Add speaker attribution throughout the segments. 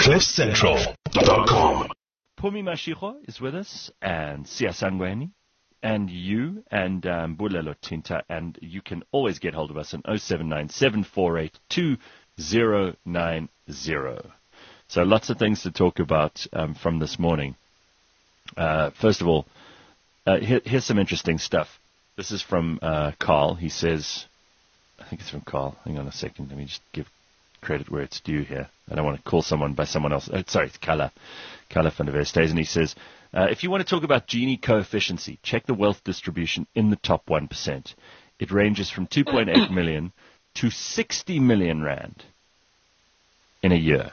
Speaker 1: CliffCentral.com.
Speaker 2: Pumi Mashiko is with us, and Sia Sangweni, and you, and Bulelo Tinta, and you can always get hold of us on 079-748-2090. So lots of things to talk about from this morning. First of all, here's some interesting stuff. This is from Carl. He says, I think it's from Carl. Hang on a second. Let me just give credit where it's due here. I don't want to call someone by someone else. Sorry, it's Kala van der Vestes. And he says, if you want to talk about Gini coefficiency, check the wealth distribution in the top 1%. It ranges from 2.8 million to 60 million rand in a year.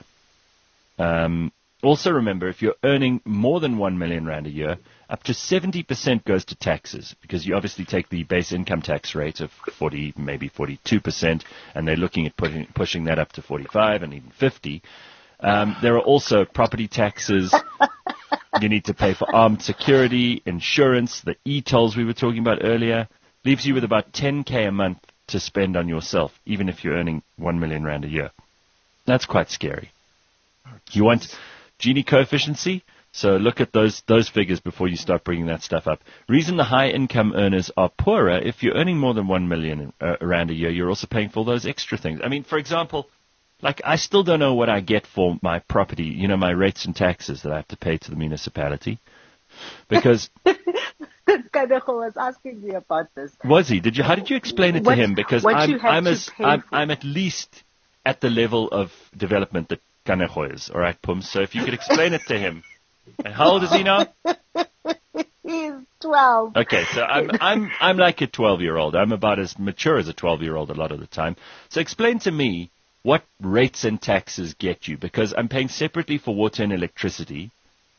Speaker 2: Also remember, if you're earning more than 1 million rand a year, up to 70% goes to taxes, because you obviously take the base income tax rate of 40, maybe 42%, and they're looking at pushing that up to 45 and even 50. There are also property taxes. You need to pay for armed security, insurance, the e-tolls we were talking about earlier. Leaves you with about 10K a month to spend on yourself, even if you're earning 1 million rand a year. That's quite scary. You want Gini coefficiency? So look at those figures before you start bringing that stuff up. Reason the high income earners are poorer, if you're earning more than 1 million rand a year, you're also paying for those extra things. I mean, for example, like I still don't know what I get for my property, you know, my rates and taxes that I have to pay to the municipality. Because
Speaker 3: Kadejo was asking me about this.
Speaker 2: Was he? How did you explain it to him? Because I'm at least at the level of development that Kadejo is. All right, Pums. So if you could explain it to him. And how old is he now?
Speaker 3: He's 12.
Speaker 2: Okay, so I'm like a 12-year-old. I'm about as mature as a 12-year-old a lot of the time. So explain to me what rates and taxes get you, because I'm paying separately for water and electricity.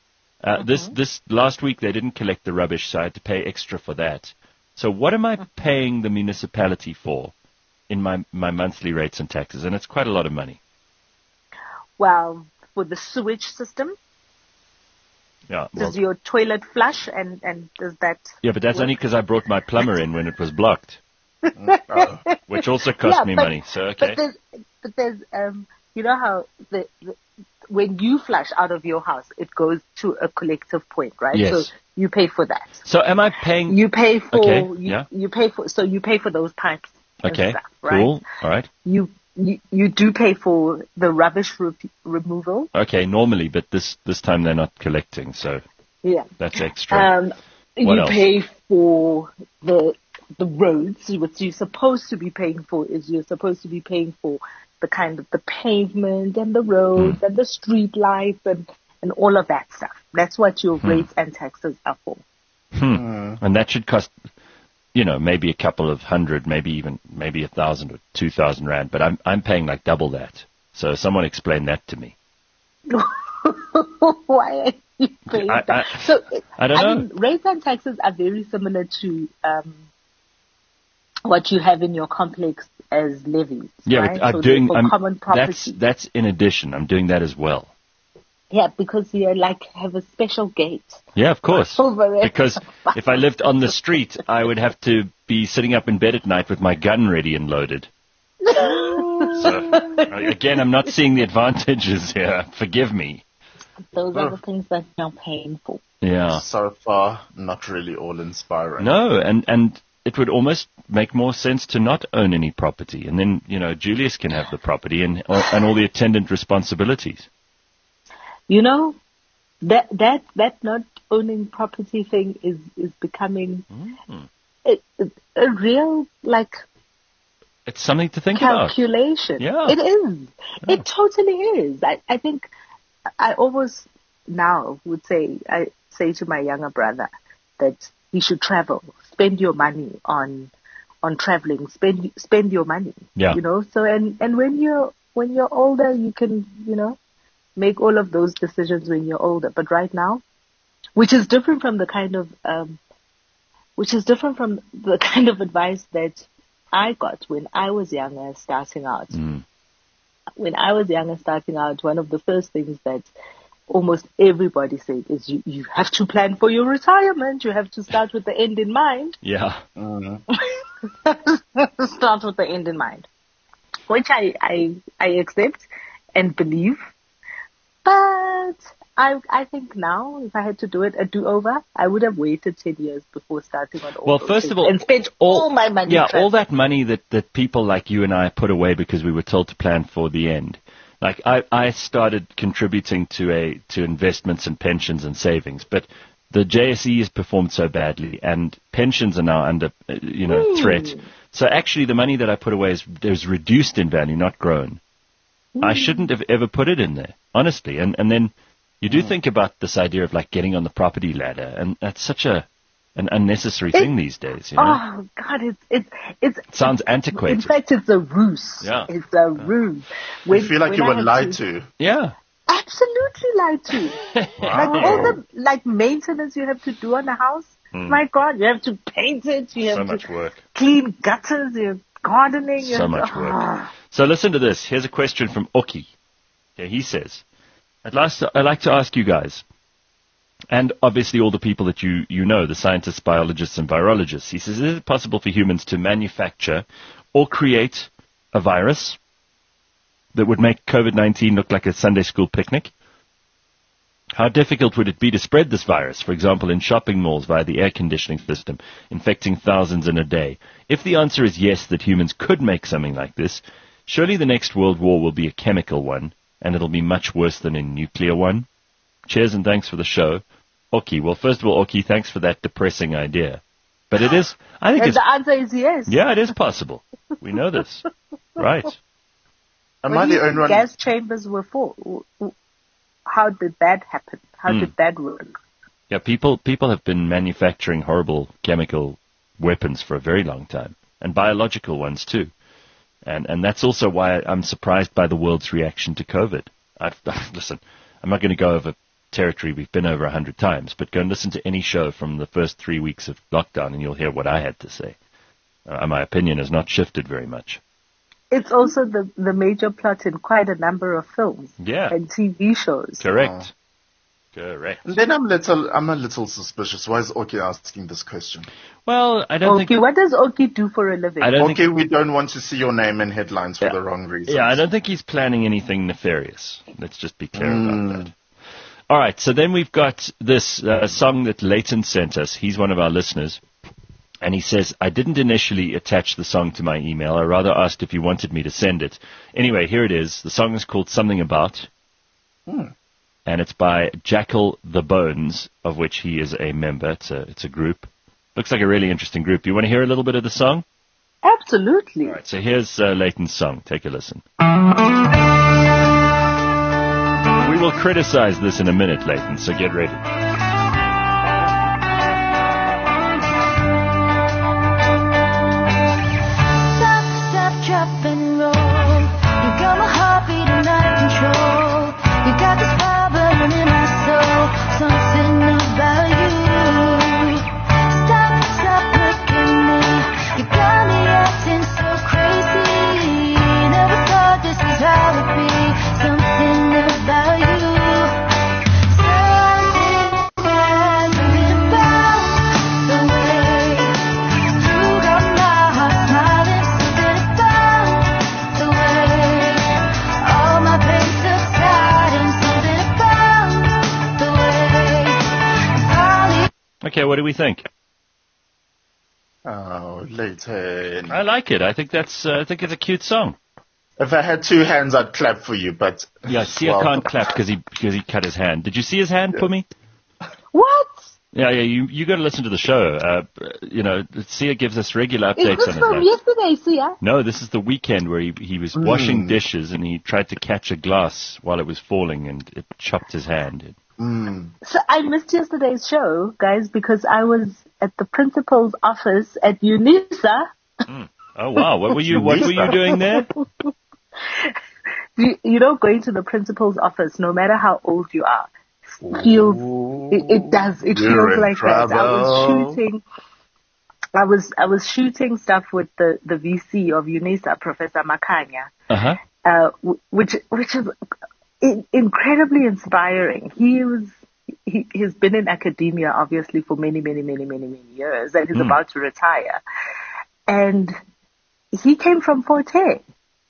Speaker 2: This last week they didn't collect the rubbish, so I had to pay extra for that. So what am I paying the municipality for in my monthly rates and taxes? And it's quite a lot of money.
Speaker 3: Well, for the sewage system.
Speaker 2: Yeah,
Speaker 3: does your toilet flush and does that...
Speaker 2: Yeah, but that's only because I brought my plumber in when it was blocked. Which also cost me money, so okay.
Speaker 3: But there's you know how when you flush out of your house, it goes to a collective point, right?
Speaker 2: Yes.
Speaker 3: So you pay for that.
Speaker 2: So am I paying...
Speaker 3: You pay for...
Speaker 2: Okay,
Speaker 3: you pay for... So you pay for those pipes and stuff, right?
Speaker 2: Cool, all right.
Speaker 3: You do pay for the rubbish removal.
Speaker 2: Okay, normally, but this time they're not collecting, so
Speaker 3: yeah,
Speaker 2: that's extra.
Speaker 3: You pay for the roads. What you're supposed to be paying for is you're supposed to be paying for the kind of the pavement and the roads and the street lights and all of that stuff. That's what your rates and taxes are for.
Speaker 2: And that should cost... You know, maybe a couple of hundred, maybe 1,000 or 2,000 rand, but I'm paying like double that. So someone explain that to me.
Speaker 3: Why are you paying that?
Speaker 2: I don't know.
Speaker 3: Mean, rates and taxes are very similar to what you have in your complex as levies.
Speaker 2: Yeah,
Speaker 3: right?
Speaker 2: but
Speaker 3: common property.
Speaker 2: That's in addition. I'm doing that as well.
Speaker 3: Yeah, because you have a special gate.
Speaker 2: Yeah, of course. Because if I lived on the street, I would have to be sitting up in bed at night with my gun ready and loaded. So, again, I'm not seeing the advantages here. Forgive me.
Speaker 3: Those are the things that you're paying for.
Speaker 2: Yeah.
Speaker 4: So far, not really all inspiring.
Speaker 2: No, and it would almost make more sense to not own any property. And then, you know, Julius can have the property and all the attendant responsibilities.
Speaker 3: You know, that not owning property thing is becoming a real, like...
Speaker 2: It's something to think about.
Speaker 3: Calculation.
Speaker 2: Yeah.
Speaker 3: It is.
Speaker 2: Yeah.
Speaker 3: It totally is. I think I almost now would say to my younger brother that he should travel. Spend your money on traveling. Spend your money.
Speaker 2: Yeah.
Speaker 3: You know, so and when you're older you can, you know, make all of those decisions when you're older. But right now, which is different from the kind of advice that I got when I was younger starting out. When I was younger starting out, one of the first things that almost everybody said is you have to plan for your retirement. You have to start with the end in mind.
Speaker 2: Yeah.
Speaker 3: Start with the end in mind. Which I accept and believe. But what? I think now, if I had to do it, a do-over, I would have waited 10 years before starting on all
Speaker 2: Well,
Speaker 3: those
Speaker 2: first
Speaker 3: things
Speaker 2: of all,
Speaker 3: and spent all my money.
Speaker 2: Yeah,
Speaker 3: first.
Speaker 2: all that money that people like you and I put away because we were told to plan for the end. Like I started contributing to investments and pensions and savings, but the JSE has performed so badly, and pensions are now under threat. So actually, the money that I put away is reduced in value, not grown. I shouldn't have ever put it in there, honestly. And then you do think about this idea of like getting on the property ladder, and that's such an unnecessary thing these days. You know?
Speaker 3: Oh God, it
Speaker 2: sounds antiquated.
Speaker 3: In fact, it's a ruse.
Speaker 2: Yeah.
Speaker 3: It's a ruse.
Speaker 4: You feel like you were lied to.
Speaker 2: Yeah.
Speaker 3: Absolutely lied to. Like all the maintenance you have to do on the house. My God, you have to paint it. You have
Speaker 2: So
Speaker 3: to
Speaker 2: much work.
Speaker 3: clean gutters. You're gardening.
Speaker 2: So much work. So listen to this. Here's a question from Oki. Okay, he says, I'd like to ask you guys, and obviously all the people that you know, the scientists, biologists, and virologists. He says, is it possible for humans to manufacture or create a virus that would make COVID-19 look like a Sunday school picnic? How difficult would it be to spread this virus, for example, in shopping malls via the air conditioning system, infecting thousands in a day? If the answer is yes, that humans could make something like this, surely the next world war will be a chemical one, and it'll be much worse than a nuclear one. Cheers and thanks for the show. Oki. Well, first of all, Oki, thanks for that depressing idea. But it is, I think
Speaker 3: and the answer is yes.
Speaker 2: Yeah, it is possible. We know this. Right.
Speaker 4: Am I the only one?
Speaker 3: Gas chambers were for? How did that happen? How did that work?
Speaker 2: Yeah, people have been manufacturing horrible chemical weapons for a very long time, and biological ones too. And that's also why I'm surprised by the world's reaction to COVID. Listen, I'm not going to go over territory we've been over 100 times, but go and listen to any show from the first 3 weeks of lockdown and you'll hear what I had to say. My opinion has not shifted very much.
Speaker 3: It's also the major plot in quite a number of films and TV shows.
Speaker 2: Correct. Correct.
Speaker 4: And then I'm a little suspicious. Why is Oki asking this question?
Speaker 2: Well, I don't think...
Speaker 3: What does Oki do for a living?
Speaker 4: We don't want to see your name in headlines for the wrong reasons.
Speaker 2: Yeah, I don't think he's planning anything nefarious. Let's just be clear about that. All right, so then we've got this song that Leighton sent us. He's one of our listeners. And he says, I didn't initially attach the song to my email. I rather asked if you wanted me to send it. Anyway, here it is. The song is called Something About. And it's by Jackal the Bones, of which he is a member. It's a group. Looks like a really interesting group. You want to hear a little bit of the song?
Speaker 3: Absolutely.
Speaker 2: All right, so here's Leighton's song. Take a listen. We will criticize this in a minute, Leighton, so get ready.
Speaker 1: Drop and roll. You got my heartbeat and out of control. You got this fire burning in my soul. Something about you. Stop looking at me. You got me acting so crazy. Never thought this was how it'd be. Something about you. Something about the way you got my heart smiling.
Speaker 2: Okay, what do we think?
Speaker 4: Oh, Leighton.
Speaker 2: I like it. I think it's a cute song.
Speaker 4: If I had two hands, I'd clap for you, but...
Speaker 2: Yeah, Sia can't clap because he cut his hand. Did you see his hand, Pumi?
Speaker 3: What?
Speaker 2: Yeah, you got to listen to the show. Sia gives us regular updates on it.
Speaker 3: Is this from yesterday, Sia?
Speaker 2: No, this is the weekend where he was washing dishes and he tried to catch a glass while it was falling and it chopped his hand.
Speaker 3: So I missed yesterday's show, guys, because I was at the principal's office at UNISA.
Speaker 2: Oh wow! What were you doing there?
Speaker 3: Going to the principal's office, no matter how old you are, feels like
Speaker 4: trouble.
Speaker 3: that. I was shooting stuff with the VC of UNISA, Professor Makanya, which is incredibly inspiring. He's been in academia obviously for many years, and he's about to retire. And he came from Fort Hare.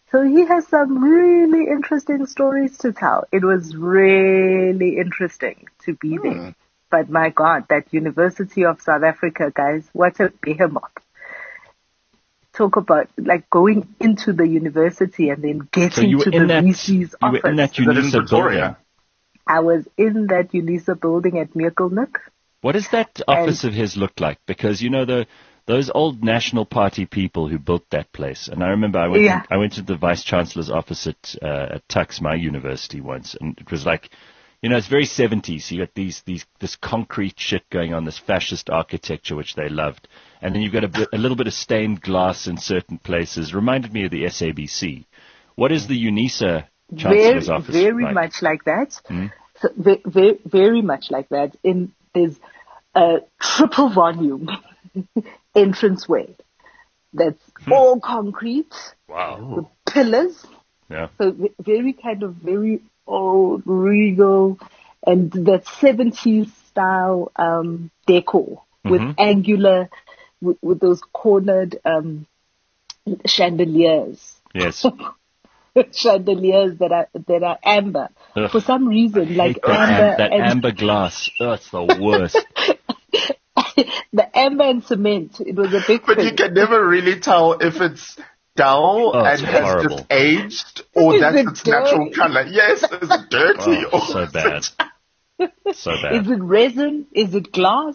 Speaker 3: So he has some really interesting stories to tell. It was really interesting to be there. But my God, that University of South Africa, guys, what a behemoth. Talk about like going into the university and then getting to the VC's office.
Speaker 2: You were in that UNISA building.
Speaker 3: I was in that UNISA building at Meerkalnik.
Speaker 2: What does that office of his look like? Because, you know, those old National Party people who built that place. And I remember I went to the Vice Chancellor's office at Tux, my university once, and it was like, you know, it's very 70s. You got this concrete shit going on, this fascist architecture, which they loved. And then you've got a little bit of stained glass in certain places. Reminded me of the SABC. What is the UNISA Chancellor's office
Speaker 3: very
Speaker 2: like?
Speaker 3: Much like that. So, very, very much like that. There's a triple volume entranceway that's all concrete.
Speaker 2: Wow.
Speaker 3: With pillars.
Speaker 2: Yeah.
Speaker 3: So very old, regal, and that 70s style decor with angular, with those cornered chandeliers.
Speaker 2: Yes.
Speaker 3: Chandeliers that are amber.
Speaker 2: Ugh.
Speaker 3: For some reason, like
Speaker 2: that
Speaker 3: amber
Speaker 2: amber glass. Oh, it's the worst.
Speaker 3: the amber and cement. It was a big
Speaker 4: But
Speaker 3: thing.
Speaker 4: you can never really tell if it's dull
Speaker 2: it's
Speaker 4: and has
Speaker 2: horrible.
Speaker 4: just aged, or
Speaker 3: Is
Speaker 4: that's
Speaker 3: it
Speaker 4: its natural
Speaker 3: dirty?
Speaker 4: color. Yes, it's dirty.
Speaker 2: Oh,
Speaker 4: or
Speaker 2: so
Speaker 4: is
Speaker 2: bad.
Speaker 4: it-
Speaker 2: So bad.
Speaker 3: Is it resin? Is it glass?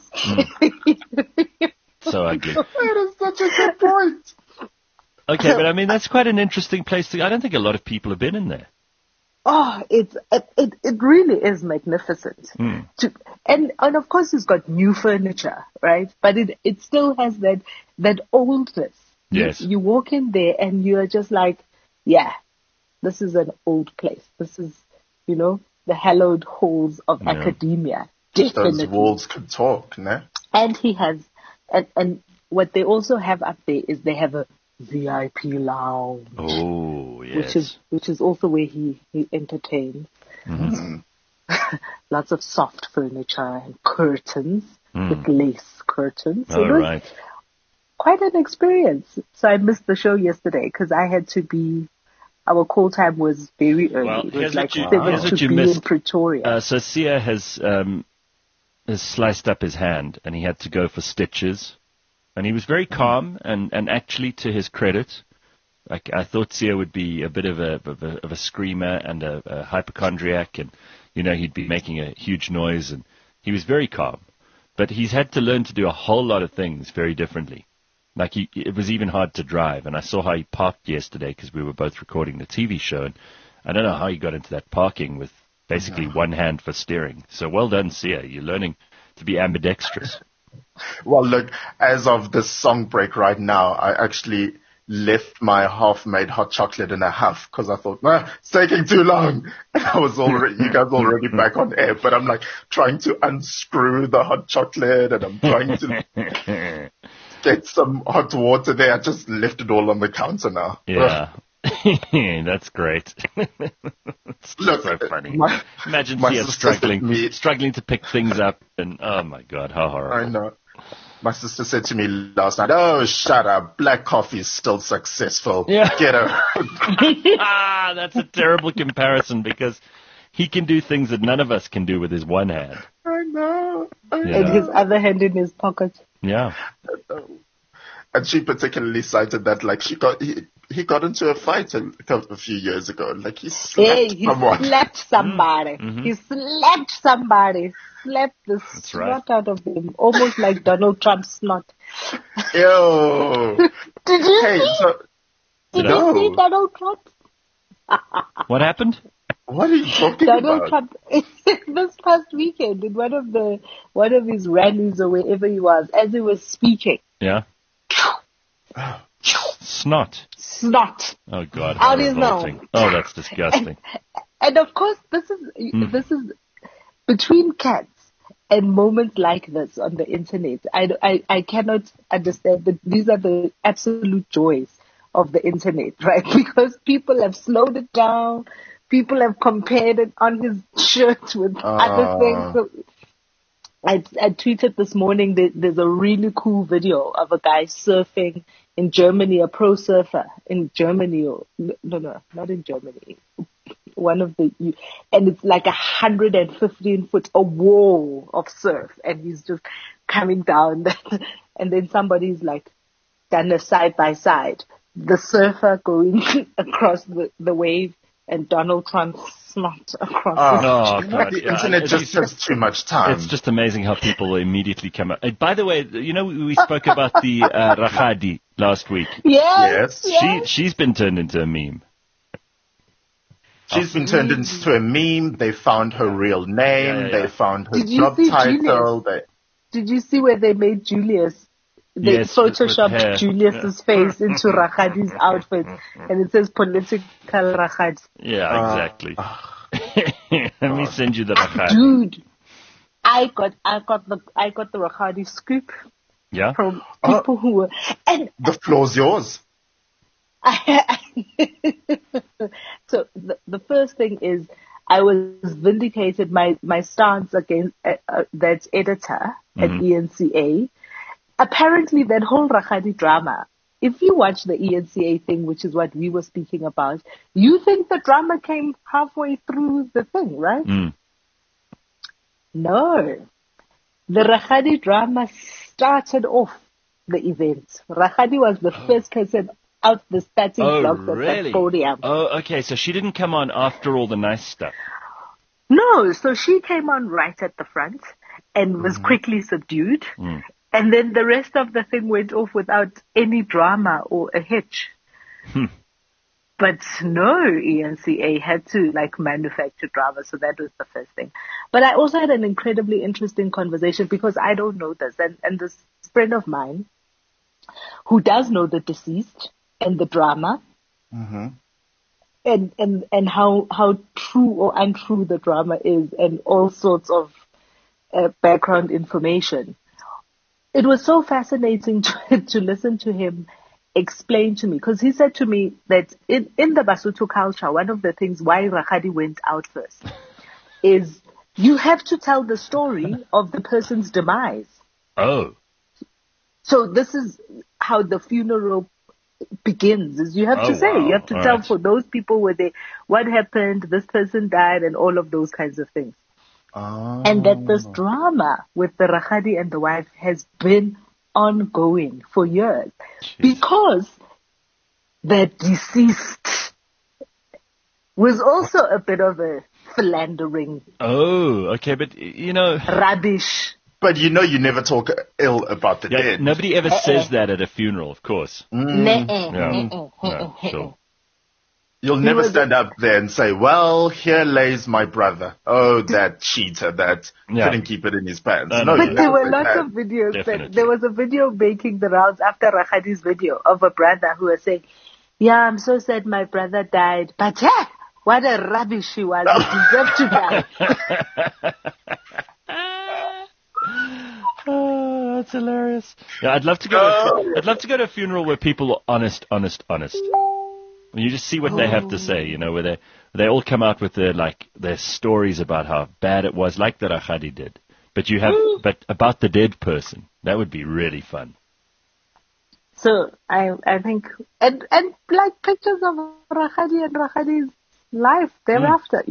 Speaker 2: So ugly.
Speaker 4: That is such a good point.
Speaker 2: Okay, but I mean, that's quite an interesting place to. I don't think a lot of people have been in there.
Speaker 3: Oh, it really is magnificent. And of course it's got new furniture, right? But it still has that oldness.
Speaker 2: Yes.
Speaker 3: You walk in there and you're just like, yeah, this is an old place. This is, you know, the hallowed halls of academia. Definitely.
Speaker 4: Those walls could talk, no?
Speaker 3: And he has, and what they also have up there is they have a VIP lounge.
Speaker 2: Oh, yes.
Speaker 3: Which is also where he entertains. Lots of soft furniture and curtains with lace curtains. So
Speaker 2: All right.
Speaker 3: quite an experience. So I missed the show yesterday because I had to be. Our call time was very early.
Speaker 2: Well,
Speaker 3: it
Speaker 2: here's
Speaker 3: was like
Speaker 2: what
Speaker 3: 7 to
Speaker 2: you
Speaker 3: be
Speaker 2: missed.
Speaker 3: in Pretoria.
Speaker 2: So Sia has sliced up his hand, and he had to go for stitches. And he was very calm, and actually, to his credit, I thought Sia would be a bit of a screamer and a hypochondriac, and you know he'd be making a huge noise, and he was very calm. But he's had to learn to do a whole lot of things very differently. Like it was even hard to drive, and I saw how he parked yesterday because we were both recording the TV show, and I don't know how he got into that parking with basically one hand for steering. So well done, Sia. You're learning to be ambidextrous.
Speaker 4: Well, look, as of this song break right now, I actually left my half-made hot chocolate in a huff because I thought, it's taking too long. And you guys already back on air, but I'm like trying to unscrew the hot chocolate and I'm trying to get some hot water there. I just left it all on the counter now.
Speaker 2: Yeah. That's great. It's
Speaker 4: Look,
Speaker 2: so funny. Imagine
Speaker 4: my
Speaker 2: Sia
Speaker 4: sister
Speaker 2: struggling to pick things up, and oh my God, how horrible!
Speaker 4: I know. My sister said to me last night, "Oh, shut up! Black coffee is still successful.
Speaker 2: Yeah.
Speaker 4: Get her."
Speaker 2: That's a terrible comparison because he can do things that none of us can do with his one hand.
Speaker 4: I know.
Speaker 3: And his other hand in his pocket.
Speaker 2: Yeah.
Speaker 4: And she particularly cited that, like, he got into a fight a few years ago. Like, he slapped someone.
Speaker 3: Slapped somebody. He slapped somebody. Slapped the snot out of him. Almost like Donald Trump's snot.
Speaker 4: Ew.
Speaker 3: Did you
Speaker 4: Hey,
Speaker 3: you see Donald Trump?
Speaker 2: What happened?
Speaker 4: What are you talking
Speaker 3: Donald
Speaker 4: about?
Speaker 3: Trump this past weekend in one of his rallies or wherever he was, as he was speaking.
Speaker 2: Yeah. Snot.
Speaker 3: Snot.
Speaker 2: Oh God.
Speaker 3: Out
Speaker 2: how
Speaker 3: his
Speaker 2: revolting.
Speaker 3: nose.
Speaker 2: Oh, that's disgusting.
Speaker 3: And of course, this is between cats and moments like this on the internet. I cannot understand that these are the absolute joys of the internet, right? Because people have slowed it down. People have compared it on his shirt with other things. So I tweeted this morning that there's a really cool video of a guy surfing in Germany, a pro surfer in Germany, or no, not in Germany. One of the, and it's like 115 foot, a wall of surf, and he's just coming down, and then somebody's like done a side by side, the surfer going across the wave, and Donald Trump snot across
Speaker 2: Oh,
Speaker 3: the
Speaker 2: God.
Speaker 4: The
Speaker 2: Yeah,
Speaker 4: internet
Speaker 2: it's
Speaker 4: just has too much time.
Speaker 2: It's just amazing how people immediately come up. By the way, you know, we spoke about the Rakhadi last week.
Speaker 3: Yes.
Speaker 2: She's been turned into a meme.
Speaker 4: She's been turned into a meme. They found her real name.
Speaker 2: Yeah.
Speaker 4: They found her
Speaker 3: Did you
Speaker 4: job
Speaker 3: see
Speaker 4: title.
Speaker 3: Did you see where they made Julius? They
Speaker 2: Yes, with hair.
Speaker 3: photoshopped Julius's face into Rakhadi's outfit, and it says political Rakhadi.
Speaker 2: Yeah, exactly. Let me send you the Rakhadi.
Speaker 3: Dude, I got the Rakhadi scoop
Speaker 2: Yeah?
Speaker 3: from people who were, and
Speaker 4: The floor's yours.
Speaker 3: so the first thing is I was vindicated my stance against that editor at ENCA. Apparently that whole Rakhadi drama, if you watch the ENCA thing, which is what we were speaking about, you think the drama came halfway through the thing, right? No. The Rakhadi drama started off the event. Rakhadi was the first person out the starting blocks at
Speaker 2: really?
Speaker 3: that podium.
Speaker 2: Oh, okay. So she didn't come on after all the nice stuff.
Speaker 3: No, so she came on right at the front and was quickly subdued. And then the rest of the thing went off without any drama or a hitch. But no, ENCA had to manufacture drama, so that was the first thing. But I also had an incredibly interesting conversation because I don't know this, and this friend of mine who does know the deceased and the drama, and how true or untrue the drama is, and all sorts of background information. It was so fascinating to listen to him explain to me, because he said to me that in the Basotho culture, one of the things why Rakhadi went out first is you have to tell the story of the person's demise.
Speaker 2: Oh.
Speaker 3: So this is how the funeral begins, is you have to say,
Speaker 2: wow.
Speaker 3: you have to
Speaker 2: All
Speaker 3: tell
Speaker 2: right.
Speaker 3: for those people what happened, this person died, and all of those kinds of things. And that this drama with the Rakhadi and the wife has been ongoing for years. Because the deceased was also a bit of a philandering,
Speaker 2: Oh, okay. But,
Speaker 3: rubbish.
Speaker 4: But you never talk ill about the dead.
Speaker 2: nobody ever says that at a funeral, of course. No, sure.
Speaker 4: You'll never stand up there and say, well, here lays my brother. Oh, that cheater that couldn't keep it in his pants.
Speaker 2: No,
Speaker 4: No,
Speaker 2: no.
Speaker 4: you
Speaker 3: But there
Speaker 4: never
Speaker 3: were
Speaker 4: say
Speaker 3: lots
Speaker 4: that.
Speaker 3: of videos.
Speaker 2: Definitely.
Speaker 3: There was a video making the rounds after Rakhadi's video of a brother who was saying, yeah, I'm so sad my brother died. But what a rubbish he was. He deserved to die.
Speaker 2: Oh, that's hilarious. Yeah, I'd love to go to a funeral where people are honest. You just see what they have to say, where they all come out with their stories about how bad it was, like the Rakhadi did. But but about the dead person, that would be really fun.
Speaker 3: So I think, and pictures of Rakhadi and Rakhadi's life thereafter,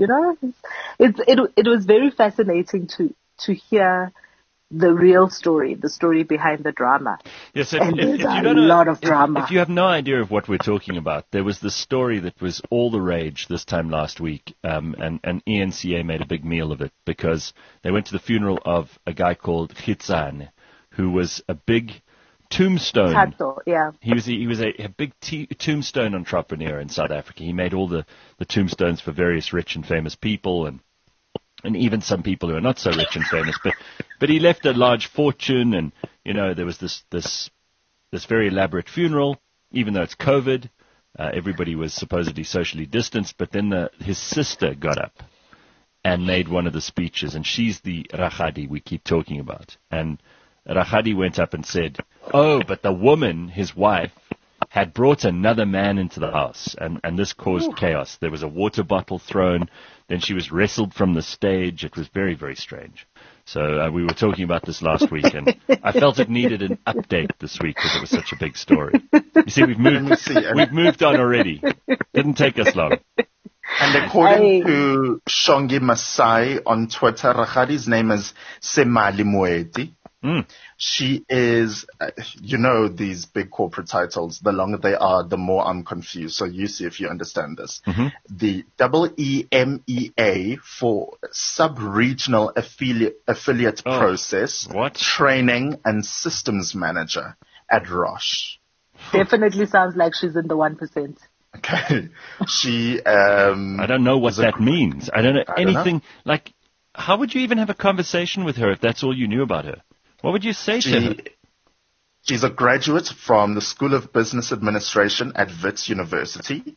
Speaker 3: it was very fascinating to hear the real story, the story behind the drama.
Speaker 2: Yes,
Speaker 3: And
Speaker 2: if
Speaker 3: there's
Speaker 2: you
Speaker 3: a
Speaker 2: don't know,
Speaker 3: lot of drama.
Speaker 2: If you have no idea of what we're talking about, there was this story that was all the rage this time last week, and ENCA made a big meal of it because they went to the funeral of a guy called Khitsane, who was a big tombstone.
Speaker 3: Tato, yeah.
Speaker 2: He was a big tombstone entrepreneur in South Africa. He made all the tombstones for various rich and famous people, and even some people who are not so rich and famous, but he left a large fortune, and there was this very elaborate funeral, even though it's COVID. Everybody was supposedly socially distanced, but then his sister got up and made one of the speeches, and she's the Rakhadi we keep talking about. And Rakhadi went up and said, oh, but the woman, his wife, had brought another man into the house, and this caused chaos. There was a water bottle thrown, then she was wrestled from the stage. It was very, very strange. So we were talking about this last week, and I felt it needed an update this week because it was such a big story. You see, we've moved on already. Didn't take us long.
Speaker 4: And according to Shongi Masai on Twitter, Rakhadi's name is Semali Moeti. She is, these big corporate titles, the longer they are, the more I'm confused. So you see if you understand this. The EMEA for Sub-Regional Affiliate Process, Training and Systems Manager at Roche.
Speaker 3: Definitely sounds like she's in the 1%.
Speaker 4: Okay. She,
Speaker 2: I don't know what that means. I don't know anything. Like, how would you even have a conversation with her if that's all you knew about her? What would you say to her?
Speaker 4: She's a graduate from the School of Business Administration at Wits University.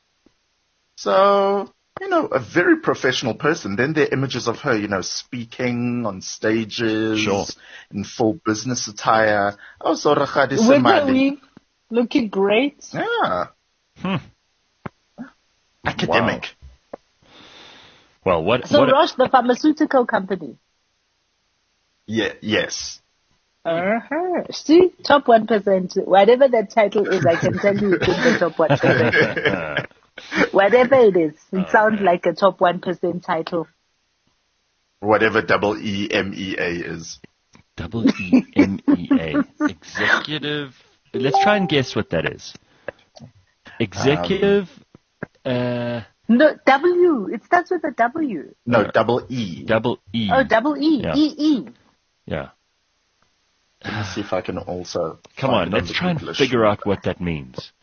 Speaker 4: So, a very professional person. Then there are images of her, seming on stages, in full business attire. Oh, so Rakhadi Semali.
Speaker 3: Looking great.
Speaker 4: Yeah. Academic.
Speaker 2: Wow. Well,
Speaker 3: So Roche, the pharmaceutical company.
Speaker 4: Yeah. Yes.
Speaker 3: See, top 1%. Whatever that title is, I can tell you it's in the top 1%. Whatever it is, it sounds like a top 1% title.
Speaker 4: Whatever EMEA is.
Speaker 2: EMEA. Executive. Let's try and guess what that is. Executive.
Speaker 3: No, W. It starts with a W.
Speaker 4: No, double E.
Speaker 2: Double E.
Speaker 3: Oh, double E.
Speaker 2: Yeah.
Speaker 3: E.
Speaker 2: Yeah.
Speaker 4: Let me see if I can also.
Speaker 2: Come on, let's try and figure out what that means.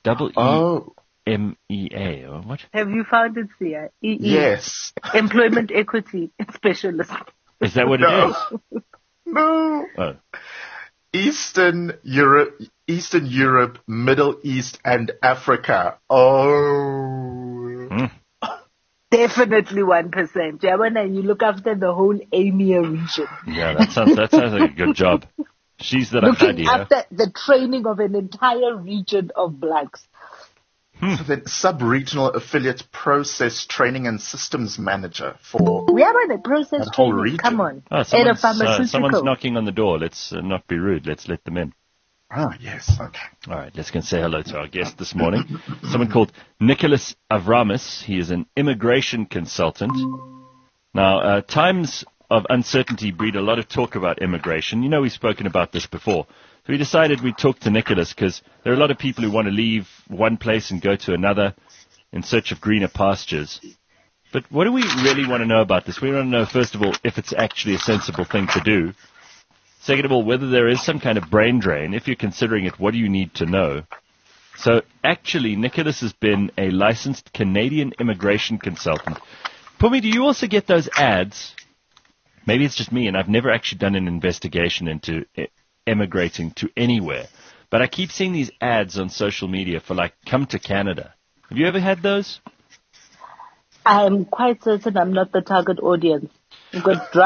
Speaker 2: EMEA, or what?
Speaker 3: Have you found it, Sia? EE.
Speaker 4: Yes.
Speaker 3: Employment Equity Specialist.
Speaker 2: Is that what it is?
Speaker 4: No.
Speaker 2: Oh.
Speaker 4: Eastern Europe, Middle East, and Africa. Oh.
Speaker 3: Definitely 1%. Yeah, when you look after the whole EMEA region.
Speaker 2: Yeah, that sounds like a good job. She's the
Speaker 3: Looking
Speaker 2: Rakhadi,
Speaker 3: after the training of an entire region of blacks.
Speaker 4: So the Sub-Regional Affiliate Process Training and Systems Manager for
Speaker 3: We are on a process
Speaker 4: that whole
Speaker 3: training.
Speaker 4: region.
Speaker 3: Come on.
Speaker 2: Oh,
Speaker 3: At a pharmaceutical.
Speaker 2: someone's knocking on the door. Let's not be rude. Let's let them in.
Speaker 4: Ah, yes. Okay.
Speaker 2: All right, let's go and say hello to our guest this morning. Someone called Nicholas Avramis. He is an immigration consultant. Now, times of uncertainty breed a lot of talk about immigration. We've spoken about this before. So we decided we'd talk to Nicholas because there are a lot of people who want to leave one place and go to another in search of greener pastures. But what do we really want to know about this? We want to know, first of all, if it's actually a sensible thing to do. Second of all, whether there is some kind of brain drain. If you're considering it, what do you need to know? So actually, Nicholas has been a licensed Canadian immigration consultant. Pumi, do you also get those ads? Maybe it's just me, and I've never actually done an investigation into emigrating to anywhere. But I keep seeing these ads on social media for, come to Canada. Have you ever had those?
Speaker 3: I'm quite certain I'm not the target audience. I've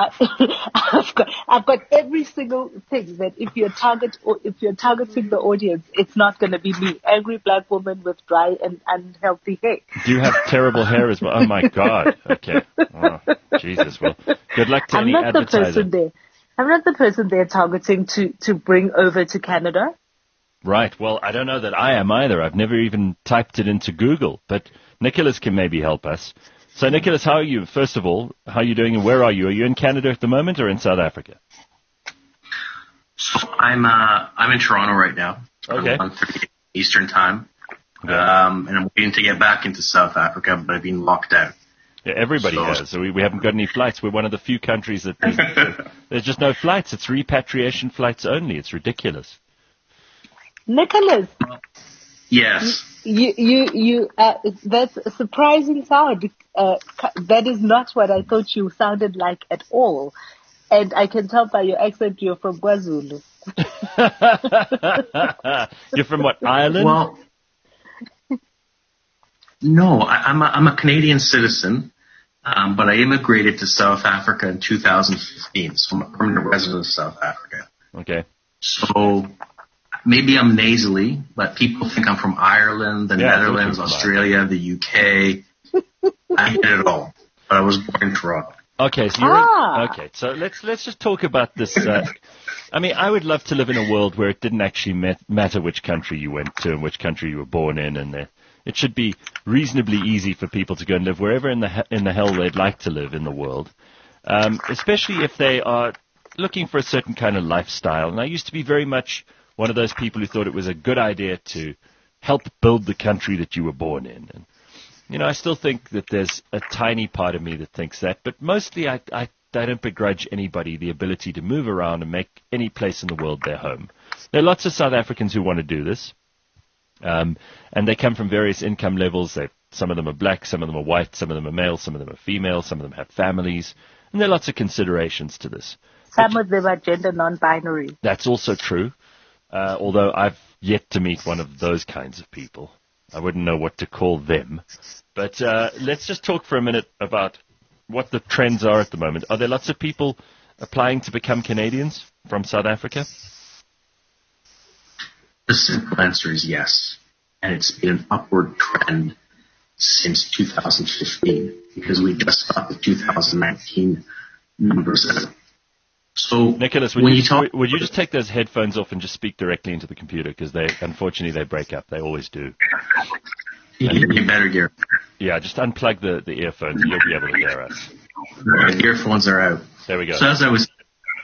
Speaker 3: got every single thing that if you're targeting the audience, it's not going to be me. Angry black woman with dry and unhealthy hair.
Speaker 2: Do you have terrible hair as well? Oh my God. Okay. Oh, Jesus. Well, good luck to any advertiser.
Speaker 3: I'm not the person they're targeting to bring over to Canada.
Speaker 2: Right. Well, I don't know that I am either. I've never even typed it into Google, but Nicholas can maybe help us. So, Nicholas, how are you? First of all, how are you doing and where are you? Are you in Canada at the moment or in South Africa?
Speaker 5: So I'm in Toronto right now.
Speaker 2: Okay.
Speaker 5: 1:30 Eastern time.
Speaker 2: Okay.
Speaker 5: And I'm waiting to get back into South Africa, but I've been locked out.
Speaker 2: Yeah, everybody has. So we haven't got any flights. We're one of the few countries that there's just no flights. It's repatriation flights only. It's ridiculous.
Speaker 3: Nicholas.
Speaker 5: Yes.
Speaker 3: You that's a surprising sound. That is not what I thought you sounded like at all. And I can tell by your accent you're from KwaZulu.
Speaker 2: You're from what, Ireland?
Speaker 5: Well, no, I'm a Canadian citizen, but I immigrated to South Africa in 2015, so I'm a permanent resident of South Africa.
Speaker 2: Okay.
Speaker 5: So maybe I'm nasally, but people think I'm from Ireland, the Netherlands, Australia, the UK. I get it all, but I was born in Toronto.
Speaker 2: Okay, so okay. So let's just talk about this. I mean, I would love to live in a world where it didn't actually matter which country you went to and which country you were born in, and it should be reasonably easy for people to go and live wherever in the hell they'd like to live in the world, especially if they are looking for a certain kind of lifestyle. And I used to be very much one of those people who thought it was a good idea to help build the country that you were born in. And I still think that there's a tiny part of me that thinks that, but mostly I don't begrudge anybody the ability to move around and make any place in the world their home. There are lots of South Africans who want to do this, and they come from various income levels. Some of them are black, some of them are white, some of them are male, some of them are female, some of them have families, and there are lots of considerations to this.
Speaker 3: Some of them are gender non-binary.
Speaker 2: That's also true, although I've yet to meet one of those kinds of people. I wouldn't know what to call them. But let's just talk for a minute about what the trends are at the moment. Are there lots of people applying to become Canadians from South Africa?
Speaker 5: The simple answer is yes. And it's been an upward trend since 2015 because we just got the 2019 numbers out. So,
Speaker 2: Nicholas, would you just take those headphones off and just speak directly into the computer? Because unfortunately, they break up. They always do.
Speaker 5: You better gear.
Speaker 2: Yeah, just unplug the earphones and you'll be able to hear us.
Speaker 5: The earphones are out.
Speaker 2: There we go.
Speaker 5: So as I was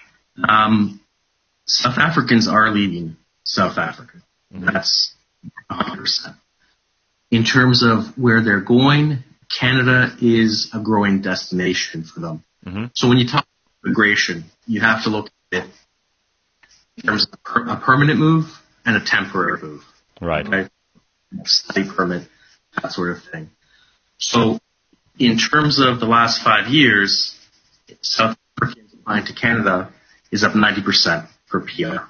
Speaker 5: South Africans are leaving South Africa. Mm-hmm. That's 100%. In terms of where they're going, Canada is a growing destination for them. Mm-hmm. So when you talk immigration, you have to look at it in terms of a permanent move and a temporary move.
Speaker 2: Right.
Speaker 5: Study permit, that sort of thing. So in terms of the last 5 years, South Africans applying to Canada is up 90% for PR.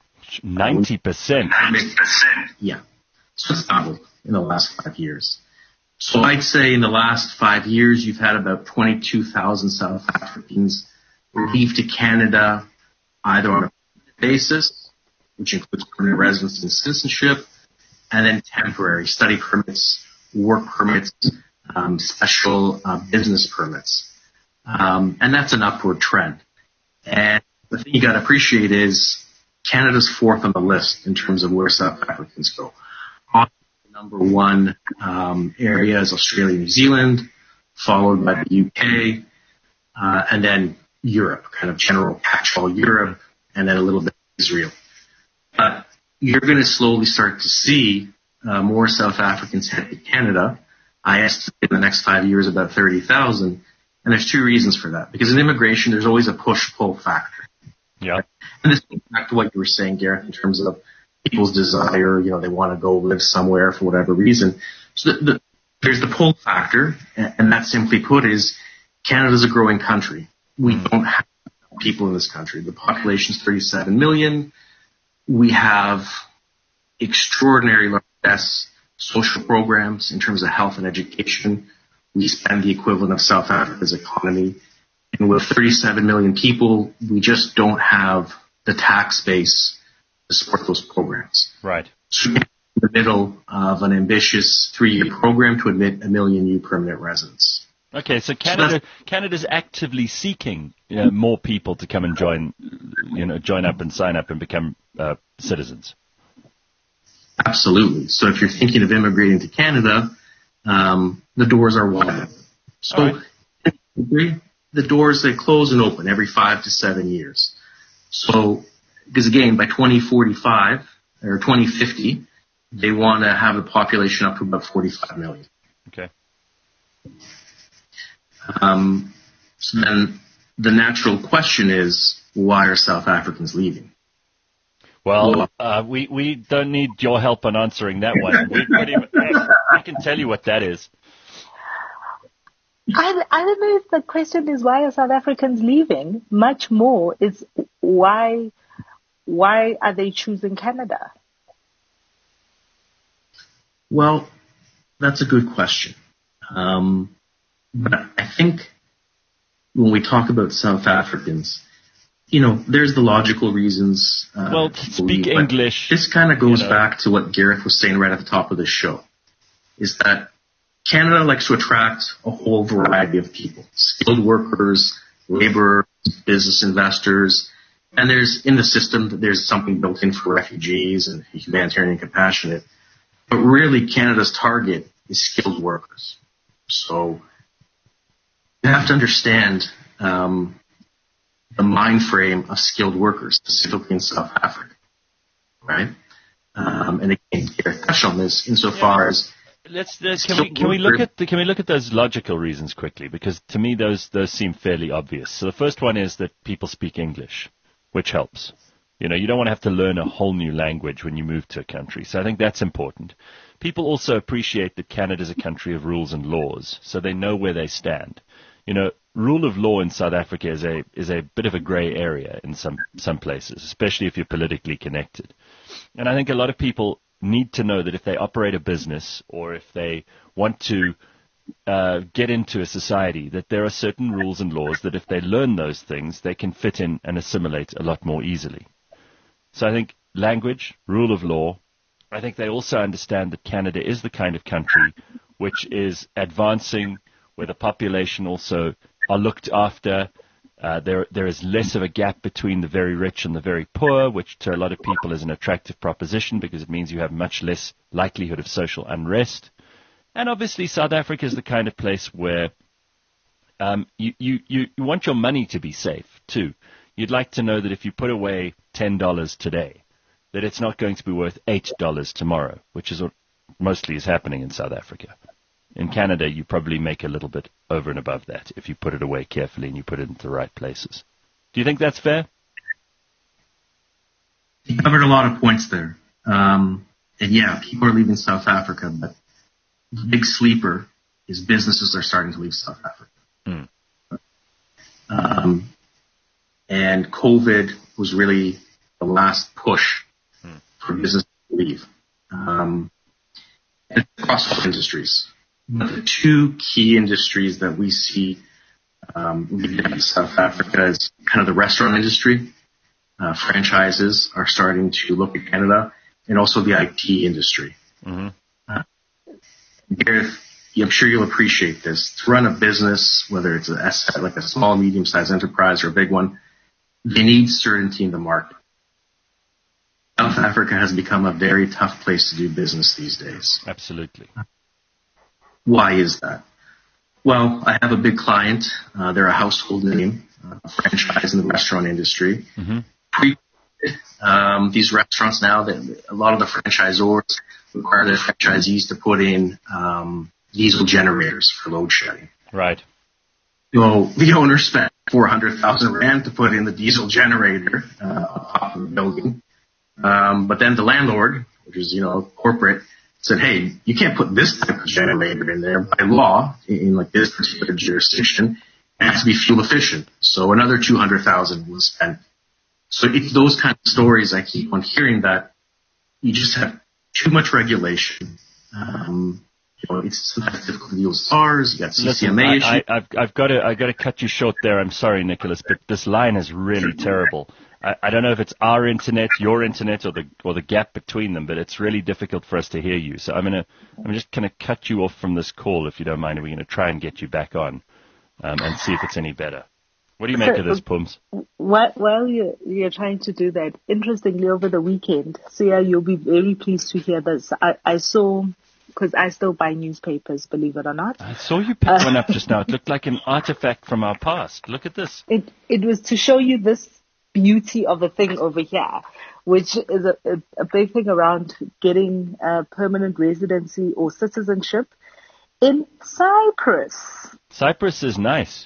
Speaker 2: 90%?
Speaker 5: Yeah. So it's doubled in the last 5 years. So I'd say in the last 5 years, you've had about 22,000 South Africans leave to Canada either on a permanent basis, which includes permanent residency and citizenship, and then temporary study permits, work permits, special business permits. And that's an upward trend. And the thing you got to appreciate is Canada's fourth on the list in terms of where South Africans go. Number one area is Australia, New Zealand, followed by the UK, and then Europe, kind of general catch-all Europe, and then a little bit of Israel. But you're going to slowly start to see more South Africans head to Canada. I estimate in the next 5 years about 30,000, and there's two reasons for that. Because in immigration, there's always a push-pull factor.
Speaker 2: Yeah.
Speaker 5: And this goes back to what you were saying, Gareth, in terms of people's desire, they want to go live somewhere for whatever reason. So there's the pull factor, and that simply put is Canada's a growing country. We don't have people in this country. The population is 37 million. We have extraordinary large social programs in terms of health and education. We spend the equivalent of South Africa's economy. And with 37 million people, we just don't have the tax base to support those programs.
Speaker 2: Right.
Speaker 5: So we're in the middle of an ambitious 3-year program to admit 1 million new permanent residents.
Speaker 2: Okay, so Canada's actively seeking more people to come and join up and sign up and become citizens.
Speaker 5: Absolutely. So if you're thinking of immigrating to Canada, the doors are wide open. So the doors, they close and open every 5 to 7 years. So, because again, by 2045 or 2050, they want to have the population up to about 45 million.
Speaker 2: Okay.
Speaker 5: So then the natural question is, why are South Africans leaving?
Speaker 2: Well, we don't need your help on answering that one. I can tell you what that is.
Speaker 3: I don't know if the question is why are South Africans leaving. Much more is why are they choosing Canada?
Speaker 5: Well, that's a good question. But I think when we talk about South Africans, there's the logical reasons.
Speaker 2: Well, speak English.
Speaker 5: This kind of goes back to what Gareth was saying right at the top of the show, is that Canada likes to attract a whole variety of people, skilled workers, laborers, business investors, and in the system, there's something built in for refugees and humanitarian and compassionate. But really, Canada's target is skilled workers. So you have to understand the mind frame of skilled workers, specifically in South Africa, right? And again, Pierre touched on this insofar as
Speaker 2: can we look at those logical reasons quickly, because to me those seem fairly obvious. So the first one is that people speak English, which helps. You don't want to have to learn a whole new language when you move to a country. So I think that's important. People also appreciate that Canada is a country of rules and laws, so they know where they stand. Rule of law in South Africa is a bit of a gray area in some places, especially if you're politically connected. And I think a lot of people need to know that if they operate a business or if they want to get into a society, that there are certain rules and laws that if they learn those things, they can fit in and assimilate a lot more easily. So I think language, rule of law, I think they also understand that Canada is the kind of country which is advancing, where the population also are looked after. There is less of a gap between the very rich and the very poor, which to a lot of people is an attractive proposition because it means you have much less likelihood of social unrest. And obviously South Africa is the kind of place where you want your money to be safe too. You'd like to know that if you put away $10 today, that it's not going to be worth $8 tomorrow, which is what mostly is happening in South Africa. In Canada, you probably make a little bit over and above that if you put it away carefully and you put it into the right places. Do you think that's fair?
Speaker 5: You covered a lot of points there. And yeah, people are leaving South Africa, but the big sleeper is businesses are starting to leave South Africa. And COVID was really the last push for business to leave. And across all industries. But the two key industries that we see leaving in South Africa is kind of the restaurant industry. Franchises are starting to look at Canada, and also the IT industry. Gareth, I'm sure you'll appreciate this. To run a business, whether it's like a small, medium-sized enterprise or a big one, they need certainty in the market. South Africa has become a very tough place to do business these days.
Speaker 2: Absolutely.
Speaker 5: Why is that? Well, I have a big client. They're a household name, a franchise in the restaurant industry. These restaurants now, a lot of the franchisors require their franchisees to put in diesel generators for load shedding.
Speaker 2: Right.
Speaker 5: So the owner spent 400,000 rand to put in the diesel generator on top of the building. But then the landlord, which is, corporate, said, hey, you can't put this type of generator in there by law in like this particular jurisdiction. It has to be fuel efficient. So another 200,000 was spent. So it's those kind of stories I keep on hearing, that you just have too much regulation. It's sometimes difficult to deal with SARS. You got CCMA issues.
Speaker 2: I've got to cut you short there. I'm sorry, Nicholas, but this line is really terrible. I don't know if it's our internet, your internet, or the gap between them, but it's really difficult for us to hear you. So I'm just going to cut you off from this call, if you don't mind. We're going to try and get you back on and see if it's any better. What do you make of this, Pums?
Speaker 3: While you're trying to do that, interestingly, over the weekend, Sia, you'll be very pleased to hear this. I saw, because I still buy newspapers, believe it or not.
Speaker 2: I saw you pick one up just now. It looked like an artifact from our past. Look at this.
Speaker 3: It was to show you this beauty of a thing over here, which is a big thing around getting permanent residency or citizenship in Cyprus.
Speaker 2: Cyprus is nice.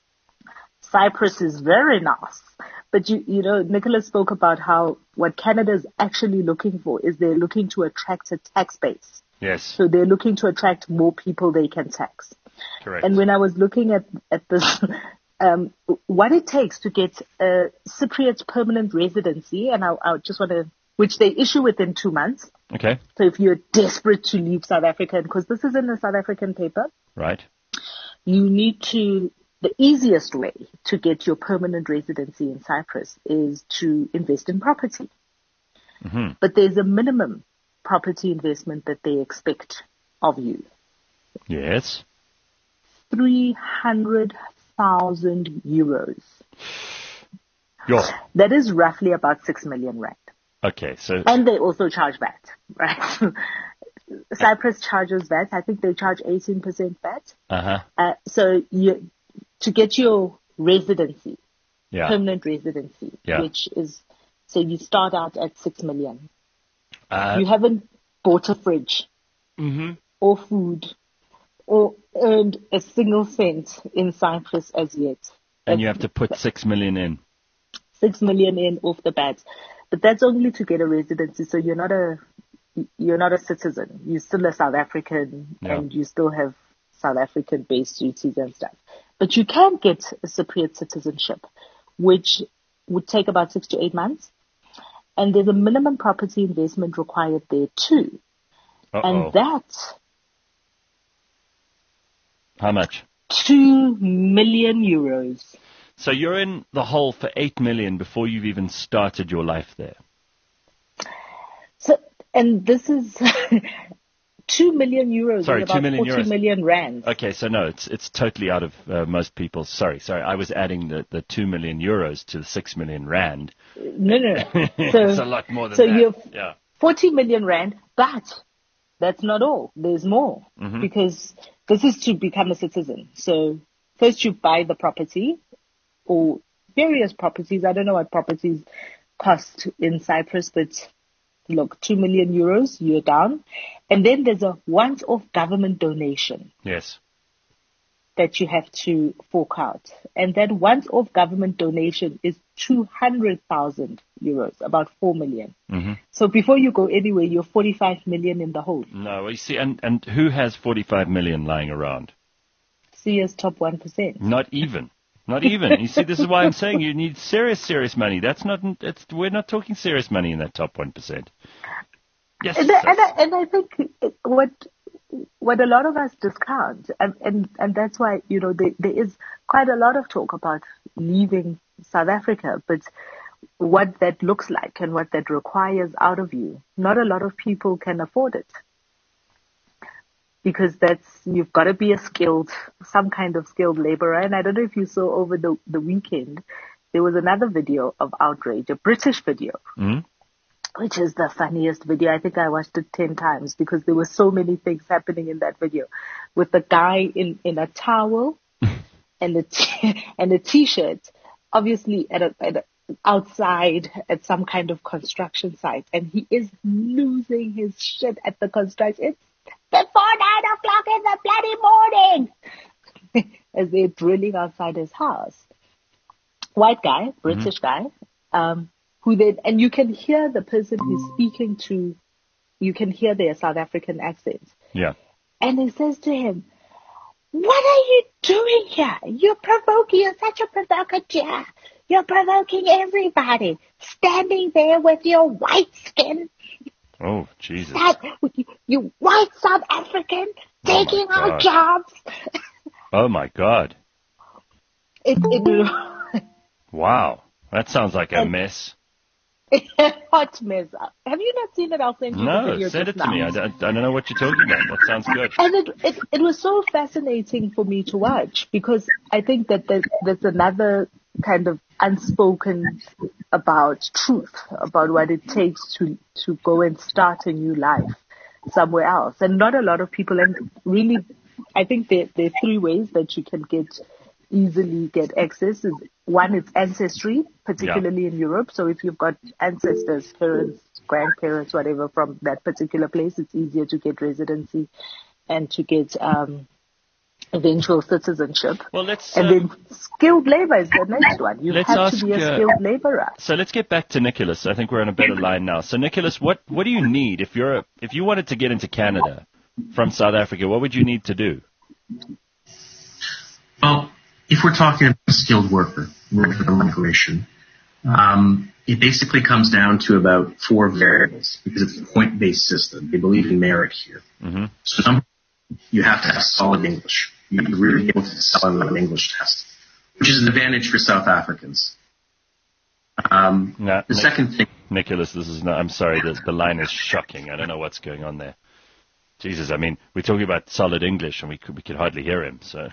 Speaker 3: Cyprus is very nice. But Nicholas spoke about how what Canada is actually looking for is they're looking to attract a tax base.
Speaker 2: Yes.
Speaker 3: So they're looking to attract more people they can tax.
Speaker 2: Correct.
Speaker 3: And when I was looking at this, what it takes to get a Cypriot permanent residency, and I just want to, which they issue within 2 months.
Speaker 2: Okay.
Speaker 3: So if you're desperate to leave South Africa, because this is in a South African paper.
Speaker 2: Right.
Speaker 3: You need to, the easiest way to get your permanent residency in Cyprus is to invest in property.
Speaker 2: Mm-hmm.
Speaker 3: But there's a minimum property investment that they expect of you.
Speaker 2: Yes.
Speaker 3: 300,000 200,000 euros.
Speaker 2: Yo.
Speaker 3: That is roughly about 6 million rand.
Speaker 2: Okay, so
Speaker 3: And they also charge VAT, right? Cyprus charges VAT. I think they charge 18% VAT. So to get your residency,
Speaker 2: yeah,
Speaker 3: permanent residency,
Speaker 2: Yeah.
Speaker 3: which is, so you start out at 6 million.
Speaker 2: Uh,
Speaker 3: You haven't bought a fridge or food or earned a single cent in Cyprus as yet.
Speaker 2: and you have to put 6 million in.
Speaker 3: 6 million in off the bat. But that's only to get a residency. So you're not a citizen. You're still a South African
Speaker 2: Yeah.
Speaker 3: and you still have South African based duties and stuff. But you can get a Cypriot citizenship, which would take about 6 to 8 months. And there's a minimum property investment required there too. And that's
Speaker 2: How much?
Speaker 3: 2 million euros.
Speaker 2: So you're in the hole for 8 million before you've even started your life there.
Speaker 3: So, and this is 2 million euros.
Speaker 2: Sorry,
Speaker 3: is about
Speaker 2: 2 million
Speaker 3: 40
Speaker 2: euros.
Speaker 3: million rands.
Speaker 2: Okay, so no, it's totally out of most people's. Sorry, I was adding the 2 million euros to the 6 million rand.
Speaker 3: No.
Speaker 2: It's a lot more than
Speaker 3: so
Speaker 2: that.
Speaker 3: you're
Speaker 2: Yeah.
Speaker 3: 40 million rand, but that's not all. There's more because this is to become a citizen. So first you buy the property or various properties. I don't know what properties cost in Cyprus, but look, 2 million euros, you're down. And then there's a once-off government donation
Speaker 2: Yes.
Speaker 3: that you have to fork out. And that once-off government donation is 200,000 euros, about 4 million. So before you go anywhere, you're 45 million in the hole.
Speaker 2: No, well, you see, and who has 45 million lying around?
Speaker 3: CEO's top 1%.
Speaker 2: Not even. Not even. You see, this is why I'm saying you need serious money. We're not talking serious money in that top 1%. Yes.
Speaker 3: And I think what a lot of us discount, and that's why, there is quite a lot of talk about leaving South Africa, but what that looks like and what that requires out of you, not a lot of people can afford it. Because you've got to be some kind of skilled laborer. And I don't know if you saw over the weekend, there was another video of outrage, a British video, which is the funniest video. I think I watched it 10 times because there were so many things happening in that video with the guy in a towel and a t-shirt, obviously outside at some kind of construction site. And he is losing his shit at the construction. It's before 9 o'clock in the bloody morning, as they're drilling outside his house. White guy, British guy, who then, and you can hear the person he's speaking to, you can hear their South African accent.
Speaker 2: Yeah.
Speaker 3: And he says to him, "What are you doing here? You're such a provocateur. You're provoking everybody. Standing there with your white skin.
Speaker 2: Oh, Jesus.
Speaker 3: You white South African taking our jobs."
Speaker 2: Oh, my God. Wow. That sounds like a mess.
Speaker 3: Hot mess. Have you not seen it? I'll send you the video.
Speaker 2: Send it
Speaker 3: just
Speaker 2: to me.
Speaker 3: now.
Speaker 2: I don't know what you're talking about. That sounds good.
Speaker 3: And it was so fascinating for me to watch because I think that there's another kind of unspoken about truth, about what it takes to go and start a new life somewhere else. And not a lot of people, and really, I think there are 3 ways that you can easily get access. One is ancestry, particularly in Europe. So if you've got ancestors, parents, grandparents, whatever from that particular place, it's easier to get residency and to get eventual citizenship.
Speaker 2: Well,
Speaker 3: and then skilled labor is the next one. You have to be a skilled laborer.
Speaker 2: So let's get back to Nicholas. I think we're on a better line now. So Nicholas, what do you need if you wanted to get into Canada from South Africa? What would you need to do?
Speaker 5: Well, if we're talking about a skilled worker migration, it basically comes down to about 4 variables because it's a point-based system. They believe in merit here. So number 1, you have to have solid English. You really be able to excel on an English test, which is an advantage for South Africans. The second thing,
Speaker 2: Nicholas, this is not. I'm sorry, the line is shocking. I don't know what's going on there. Jesus, I mean, we're talking about solid English, and we could hardly hear him. So,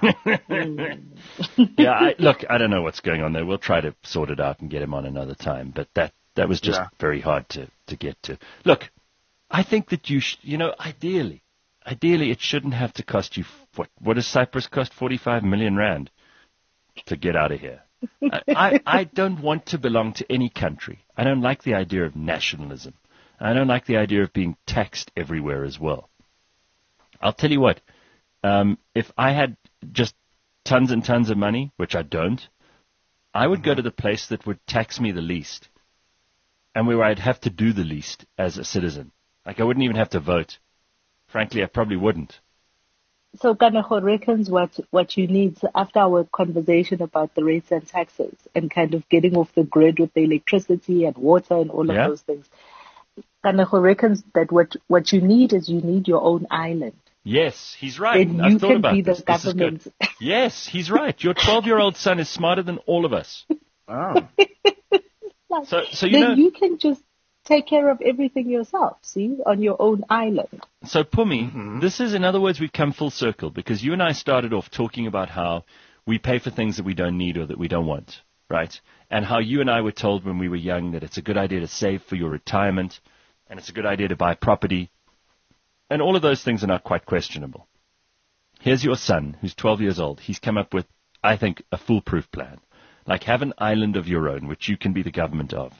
Speaker 2: yeah, look, I don't know what's going on there. We'll try to sort it out and get him on another time. But that was just very hard to get to. Look, I think that ideally, it shouldn't have to cost you what does Cyprus cost? 45 million rand to get out of here. I don't want to belong to any country. I don't like the idea of nationalism. I don't like the idea of being taxed everywhere as well. I'll tell you what, if I had just tons and tons of money, which I don't, I would go to the place that would tax me the least and where I'd have to do the least as a citizen. Like, I wouldn't even have to vote. Frankly, I probably wouldn't.
Speaker 3: So, Kaneho reckons what you need, after our conversation about the rates and taxes and kind of getting off the grid with the electricity and water and all of those things, Kaneho reckons that what you need is you need your own island.
Speaker 2: Yes, he's right.
Speaker 3: Then
Speaker 2: I've
Speaker 3: you
Speaker 2: thought
Speaker 3: can
Speaker 2: about
Speaker 3: be the
Speaker 2: this. This is good.
Speaker 3: government.
Speaker 2: Yes, he's right. Your 12-year-old son is smarter than all of us.
Speaker 4: Oh.
Speaker 2: So
Speaker 3: you can just take care of everything yourself, see, on your own island.
Speaker 2: So, Pumi, this is, in other words, we've come full circle, because you and I started off talking about how we pay for things that we don't need or that we don't want, right? And how you and I were told when we were young that it's a good idea to save for your retirement, and it's a good idea to buy property. And all of those things are not quite questionable. Here's your son, who's 12 years old. He's come up with, I think, a foolproof plan. Like, have an island of your own, which you can be the government of,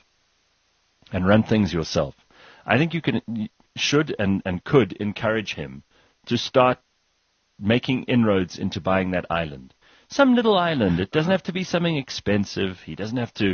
Speaker 2: and run things yourself. I think you should and could encourage him to start making inroads into buying that island. Some little island. It doesn't have to be something expensive. He doesn't have to,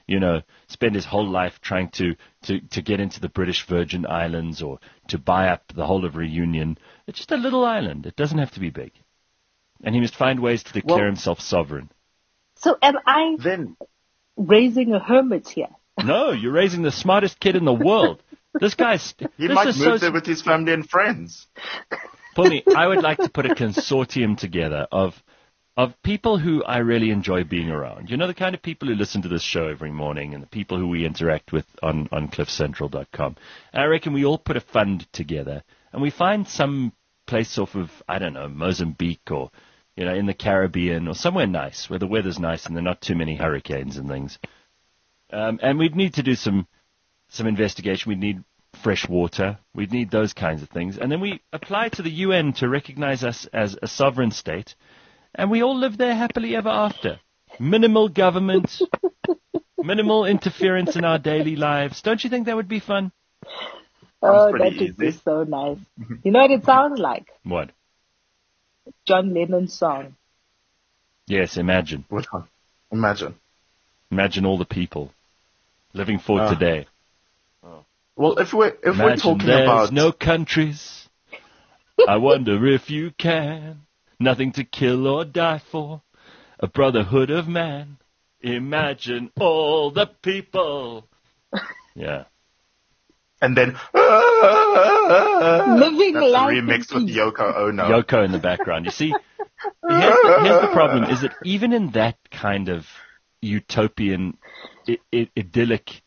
Speaker 2: spend his whole life trying to get into the British Virgin Islands or to buy up the whole of Reunion. It's just a little island. It doesn't have to be big. And he must find ways to declare himself sovereign.
Speaker 3: So am I raising a hermit here?
Speaker 2: No, you're raising the smartest kid in the world. This guy's...
Speaker 4: He might move there with his family and friends.
Speaker 2: Pumi, I would like to put a consortium together of people who I really enjoy being around. You know, the kind of people who listen to this show every morning and the people who we interact with on cliffcentral.com. And I reckon we all put a fund together and we find some place off of, I don't know, Mozambique or, in the Caribbean or somewhere nice where the weather's nice and there are not too many hurricanes and things. And we'd need to do some investigation. We'd need fresh water. We'd need those kinds of things. And then we apply to the UN to recognize us as a sovereign state. And we all live there happily ever after. Minimal government, minimal interference in our daily lives. Don't you think that would be fun?
Speaker 3: Oh, that would be so nice. You know what it sounds like?
Speaker 2: What?
Speaker 3: John Lennon's song.
Speaker 2: Yes, imagine.
Speaker 4: Which one? Imagine.
Speaker 2: Imagine all the people living for today.
Speaker 4: Well, if we're talking
Speaker 2: there's
Speaker 4: about
Speaker 2: no countries, I wonder if you can. Nothing to kill or die for, a brotherhood of man. Imagine all the people. Yeah.
Speaker 4: And then
Speaker 3: Living
Speaker 4: that's
Speaker 3: life
Speaker 4: a remix with Yoko Ono.
Speaker 2: Yoko in the background. You see, here's the problem, is that even in that kind of utopian, idyllic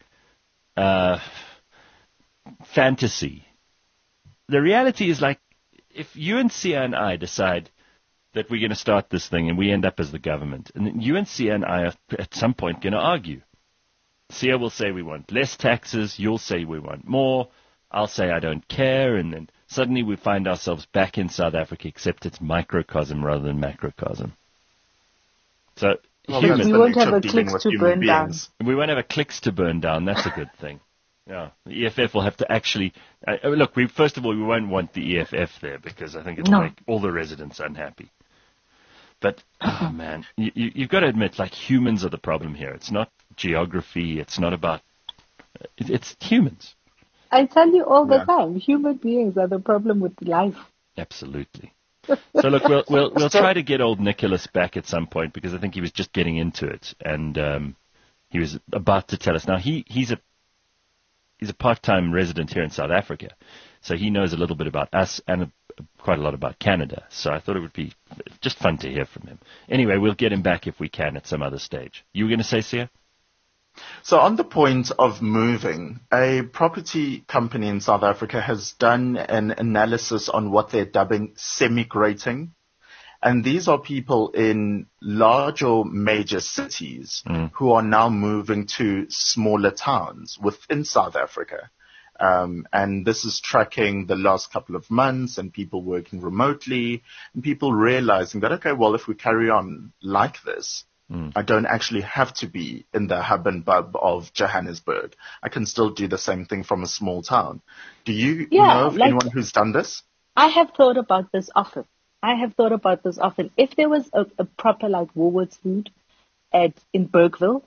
Speaker 2: fantasy, the reality is like, if you and Sia and I decide that we're going to start this thing and we end up as the government, and then you and Sia and I are at some point going to argue. Sia will say we want less taxes, you'll say we want more, I'll say I don't care, and then suddenly we find ourselves back in South Africa, except it's microcosm rather than macrocosm. So humans,
Speaker 3: we won't have a clicks to burn down.
Speaker 2: We won't have a clicks to burn down, that's a good thing. Yeah, the EFF will have to actually look. First of all, we won't want the EFF there because I think it'll make all the residents unhappy. But oh man, you've got to admit, like, humans are the problem here. It's not geography. It's not about. It's humans.
Speaker 3: I tell you all the time, human beings are the problem with life.
Speaker 2: Absolutely. So look, we'll try to get old Nicholas back at some point because I think he was just getting into it and he was about to tell us. Now he's a part-time resident here in South Africa, so he knows a little bit about us and quite a lot about Canada. So I thought it would be just fun to hear from him. Anyway, we'll get him back if we can at some other stage. You were going to say, Sia?
Speaker 4: So on the point of moving, a property company in South Africa has done an analysis on what they're dubbing semigrating. And these are people in large or major cities who are now moving to smaller towns within South Africa. And this is tracking the last couple of months and people working remotely and people realizing that, okay, well, if we carry on like this, I don't actually have to be in the hub and bub of Johannesburg. I can still do the same thing from a small town. Do you know of anyone who's done this?
Speaker 3: I have thought about this often. If there was a proper like Woolworths food in Bergville.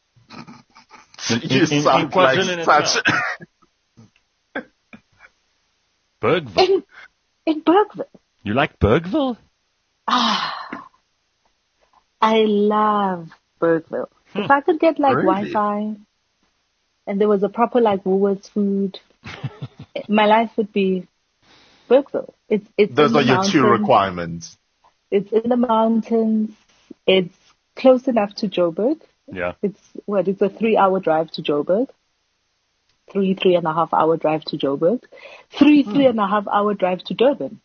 Speaker 4: You sound like such...
Speaker 2: Bergville?
Speaker 3: In Bergville.
Speaker 2: You like Bergville?
Speaker 3: I love Bergville. If I could get like
Speaker 4: Really?
Speaker 3: Wi-Fi and there was a proper like Woolworths food, my life would be Bergville. It's
Speaker 4: Those
Speaker 3: in the
Speaker 4: are your two
Speaker 3: mountains.
Speaker 4: requirements.
Speaker 3: It's in the mountains. It's close enough to Joburg.
Speaker 2: Yeah.
Speaker 3: It's a 3-hour drive to Joburg. 3.5 hour drive to Joburg. 3.5 hour drive to Durban.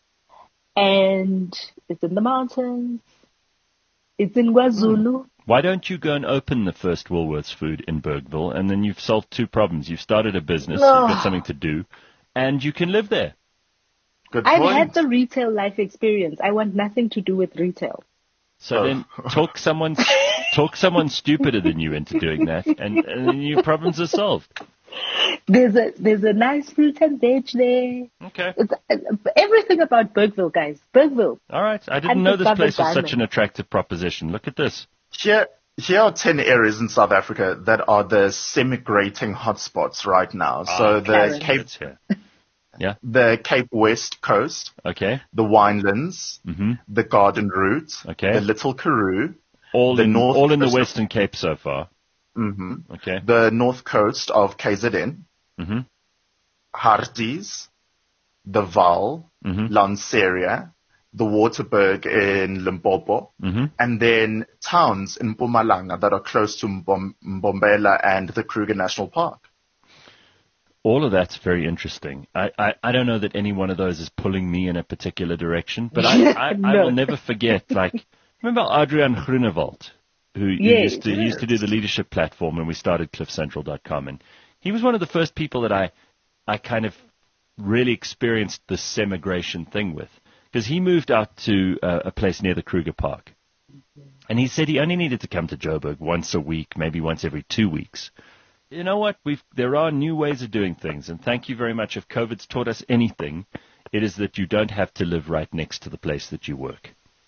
Speaker 3: And it's in the mountains. It's in KwaZulu.
Speaker 2: Why don't you go and open the first Woolworths food in Bergville, and then you've solved two problems. You've started a business, you've got something to do, and you can live there.
Speaker 4: Good
Speaker 3: I've
Speaker 4: point.
Speaker 3: had the retail life experience. I want nothing to do with retail.
Speaker 2: So then talk someone stupider than you into doing that, and then your problems are solved.
Speaker 3: There's a nice fruit and veg there.
Speaker 2: Okay.
Speaker 3: It's everything about Bergville, guys. Bergville.
Speaker 2: All right. I didn't know this
Speaker 3: Undiscovered
Speaker 2: place was such
Speaker 3: diamond.
Speaker 2: an attractive proposition. Look at this.
Speaker 4: Here are 10 areas in South Africa that are the semigrating hotspots right now. So the
Speaker 2: It's here. Yeah.
Speaker 4: the Cape West Coast,
Speaker 2: Okay.
Speaker 4: the Winelands,
Speaker 2: Mm-hmm.
Speaker 4: the Garden Route,
Speaker 2: Okay.
Speaker 4: the Little Karoo,
Speaker 2: All
Speaker 4: The
Speaker 2: in
Speaker 4: North
Speaker 2: all in the
Speaker 4: Coast of-
Speaker 2: Western Cape so far. Okay.
Speaker 4: the North Coast of KZN,
Speaker 2: Mm-hmm.
Speaker 4: Harties, the Vaal, Lanseria, the Waterberg in Limpopo, and then towns in Mpumalanga that are close to Mbombela and the Kruger National Park.
Speaker 2: All of that's very interesting. I don't know that any one of those is pulling me in a particular direction, but I will never forget, like, remember Adrian Groenewald, who
Speaker 3: Yes.
Speaker 2: he used to do the leadership platform when we started cliffcentral.com, and he was one of the first people that I kind of really experienced the semigration thing with, because he moved out to a place near the Kruger Park, and he said he only needed to come to Joburg once a week, maybe once every 2 weeks. You know what? There are new ways of doing things, and thank you very much. If COVID's taught us anything, it is that you don't have to live right next to the place that you work.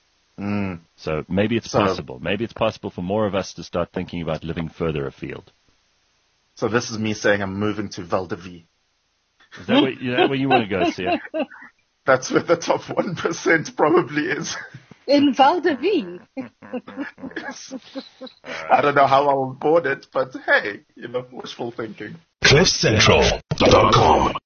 Speaker 2: So maybe it's possible. Maybe it's possible for more of us to start thinking about living further afield.
Speaker 4: So this is me saying I'm moving to Val de Vie.
Speaker 2: Is that where you want to go, Sia?
Speaker 4: That's where the top 1% probably is.
Speaker 3: In Val de Vie.
Speaker 4: I don't know how I'll board it, but hey, wishful thinking.
Speaker 6: CliffCentral.com